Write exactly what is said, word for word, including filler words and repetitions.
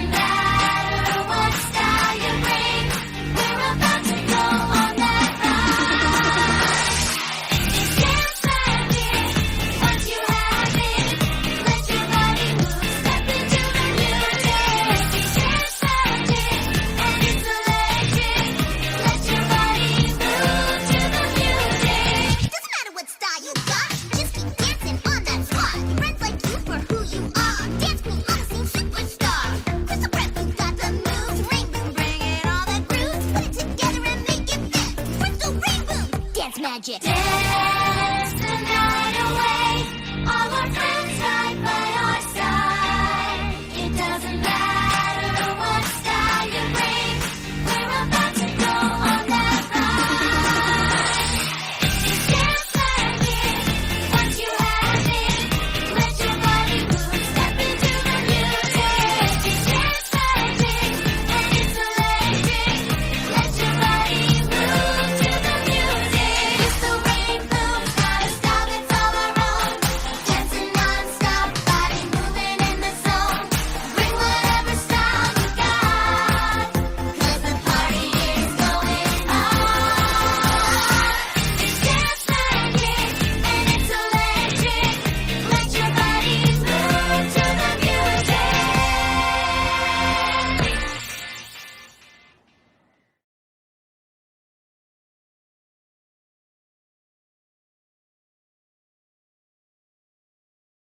doesn't matter what style you bring. We're about to go on that ride. It's dance magic. Once you have it, let your body move. Step into the music. It's dance magic, and it's electric. Let your body move to the music. Doesn't matter what style you got, just keep dancing on that spot. Friends like you for who you are. Dance queen, unseen superstar. Crystal breath, you got the moves. Ring boom, bringing all the grooves. Put it together and make it fit. Crystal ring boom, dance magic. Dance the night away. All our friends right by our side. It doesn't matter